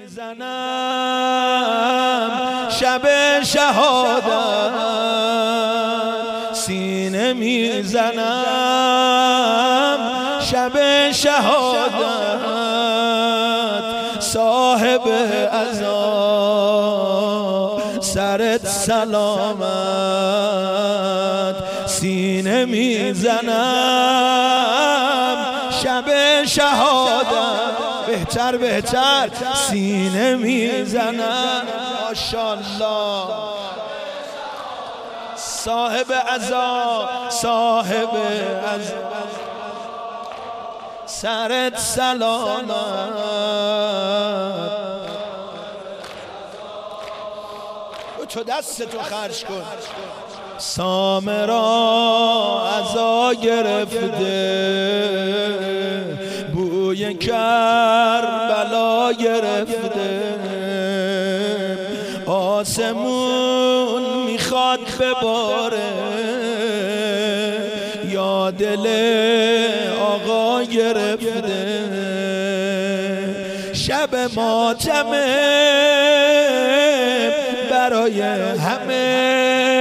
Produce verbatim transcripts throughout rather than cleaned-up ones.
میزنم شب شهادت، سینه میزنم شب شهادت، صاحب عزا سرت سلامت، سینه میزنم شب شهادت، بهتر بهتر سینه میزنم. ماشاءالله صاحب عزا صاحب عزا سرت سلامت، تو دستتو خرج کن. سامرا عزا گرفته، بوی کربلا گرفته، آسمون میخواد بباره، یا دل آقا گرفته، شب ماتمه برای همه،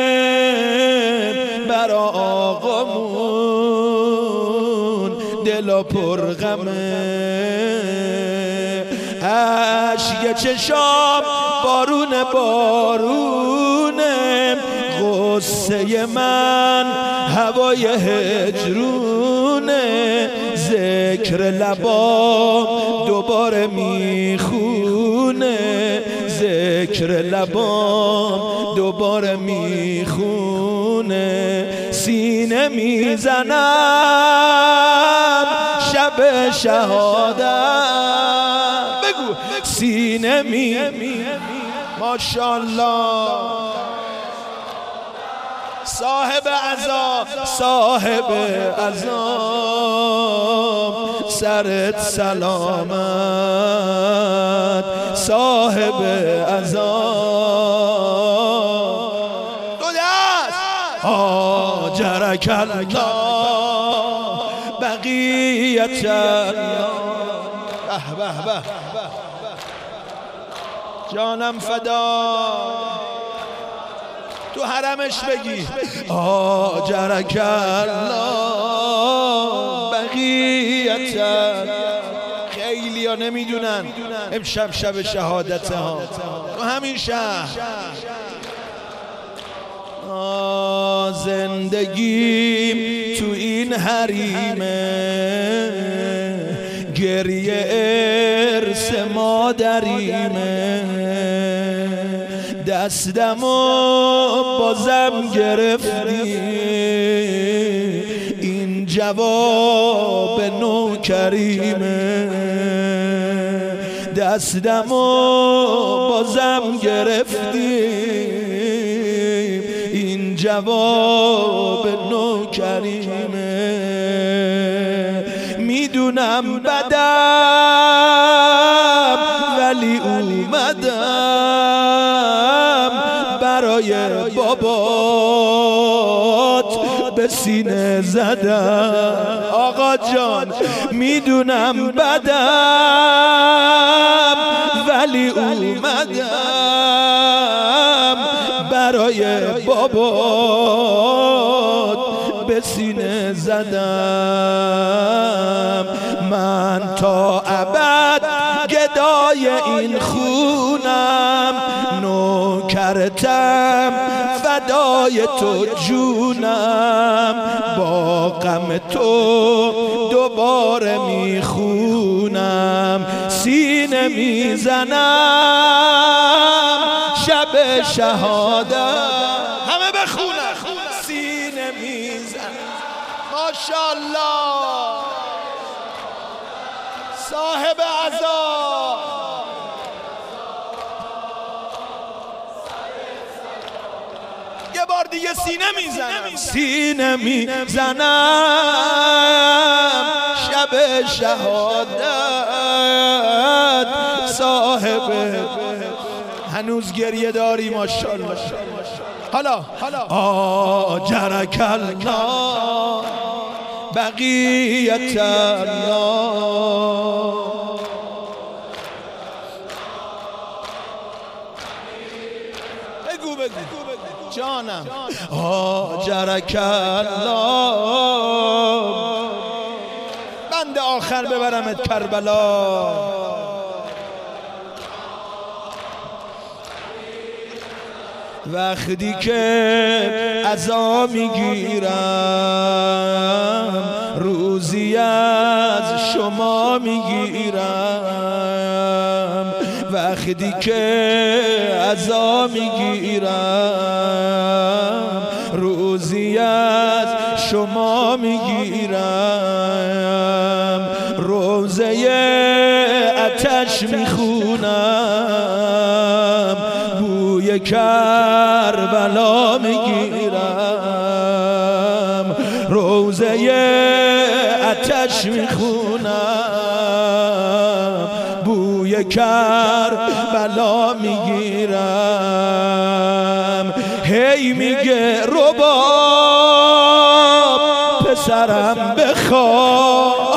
برا آقامون دل پر غمه، اشک چشام بارون بارونه، غصه من هوای هجرونه، ذکر لبام دوباره میخونه، ذکر لبام دوباره میخونه، سینه میزنم شب شهادت، بگو سینه می ماشاءالله صاحب عزا صاحب عزا سرت سلامت، صاحب عزا دو دست آجرک الله بقیت الله، به به به جانم فدا تو حرمش بگی آجرک الله بقیت الله. خیلی ها نمیدونن امشب شب شهادت ها تو همین شهر. زندگیم تو این حریمه، گریه ارث مادریمه، دستمو بازم گرفتی، این جواب نوکریمه، دستمو بازم گرفتی، این جواب نوکریمه، میدونم بدم ولی اومدم برای بابات به سینه زدم. آقا جان میدونم بدم ولی اومدم برای بابات به سینه زدم. من تا ابد گدای این خونم، نوکرتم فدای تو جونم، با غم تو دوباره میخونم، سینه میزنم شب شهادت. همه بخونم سینه میزنم. ماشاءالله صاحب عزا یه بار دیگه سینه میزنم، سینه میزنم شب شهادت، صاحب هنوز گریه داری ماشاءالله. حالا آجرک الله بقیت الله. جانم آجرک الله بند آخر ببرمت کربلا وقتی که عزا میگیرم روزی از شما میگیرم وقتی که عزا میگیرم روزی از شما میگیرم روزه آتش میخونم بوی کربلا میگیرم روزه آتش میخونم بوی کربلا میگیرم هی میگه رباب پسرم بخواب